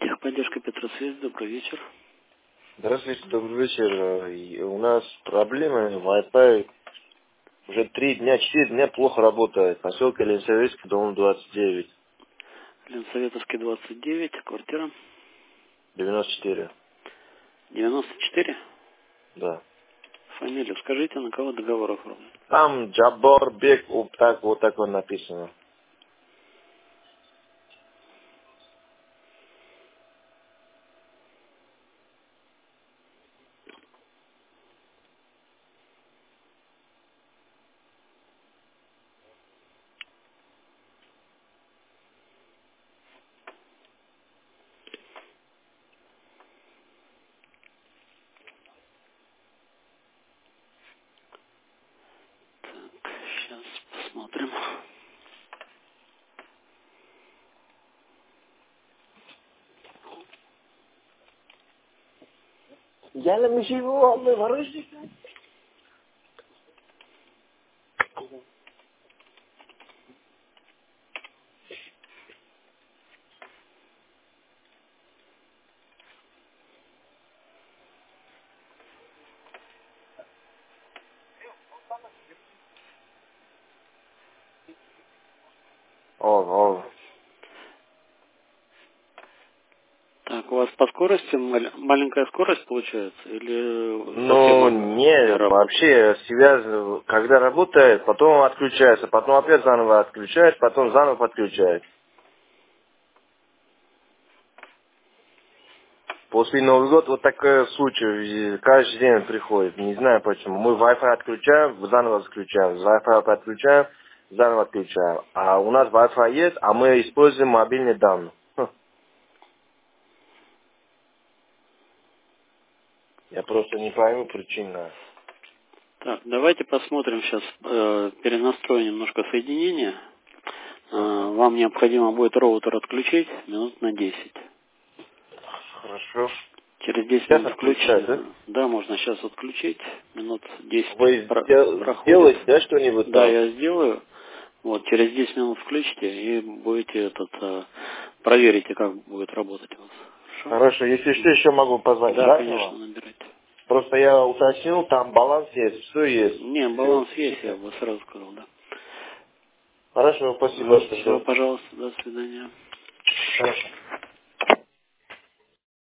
Техподдержка Петросвязь, добрый вечер. Здравствуйте, добрый вечер. У нас проблемы, Wi-Fi уже 4 дня плохо работает. Поселка Ленсоветский, дом 29, Ленсоветовский, 29, квартира 94. 94. Да. Фамилию скажите, на кого договор оформлен? Там Джаббар Бек, вот так вот написано. Сейчас посмотрим. Я на мужчину, мы ворожники. О. Так, у вас по скорости маленькая скорость получается? Или Ну, совсем не не, работает? вообще связь, когда работает, потом отключается, потом опять заново отключает, потом заново подключает. После Нового года вот такой случай каждый день приходит. Не знаю почему. Мы Wi-Fi отключаем, заново включаем. Wi-Fi отключаем, заново отключаем. А у нас Wi-Fi есть, а мы используем мобильные данные. Я просто не пойму причину. Так, давайте посмотрим сейчас, перенастроим немножко соединение. Вам необходимо будет роутер отключить минут на 10. Хорошо. Через 10 Сейчас минут отключать, включите. да? Да, можно сейчас отключить. Минут 10 Вы проходит. сделаете, да, что-нибудь Да, там? я сделаю. Вот, через 10 минут включите и будете проверите, как будет работать у вас. Хорошо? Хорошо, если что, еще могу позвать. Да, Заново? конечно, набирайте. Просто я уточнил, там баланс есть, все есть. Не, Все, баланс есть, я бы сразу сказал, да. Хорошо, спасибо, что Все, ждал. пожалуйста, до свидания. Хорошо.